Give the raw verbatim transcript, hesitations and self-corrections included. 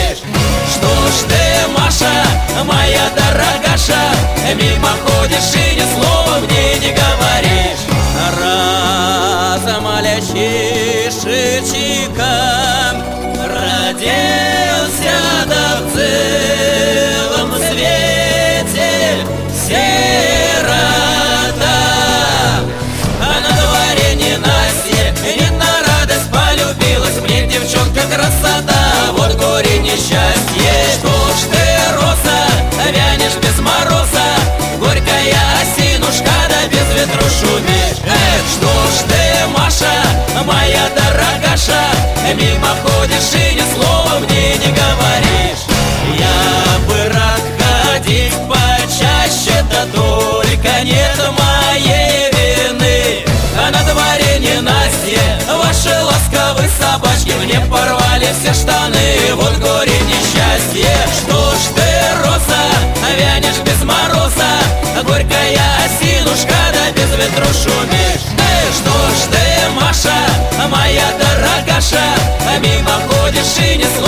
шумишь? Что ж ты, Маша, моя дорогаша, мимо ходишь и ни слова мне не говоришь? Разом мальчишечка родился, да в целом свете сирота. А на дворе ненастье, не на радость полюбилась мне девчонка красота. Вот горе несчастье. Что ж ты, роза, вянешь без мороза, горькая осинушка, да без ветру шумишь? Эх, что ж ты, Маша, моя дорогаша, мимо ходишь и ни слова мне не говоришь? Я бы рад ходить почаще, да только нет моей вины. А на дворе ненастье, ваши ласковые собачки мне порвали все штаны. Вот горе несчастье. Что ж ты, роза, вянешь без мороза, горькая осинушка, да без ветру шумишь? Эй, что ж ты, Маша, моя дорогаша, мимо ходишь и ни слова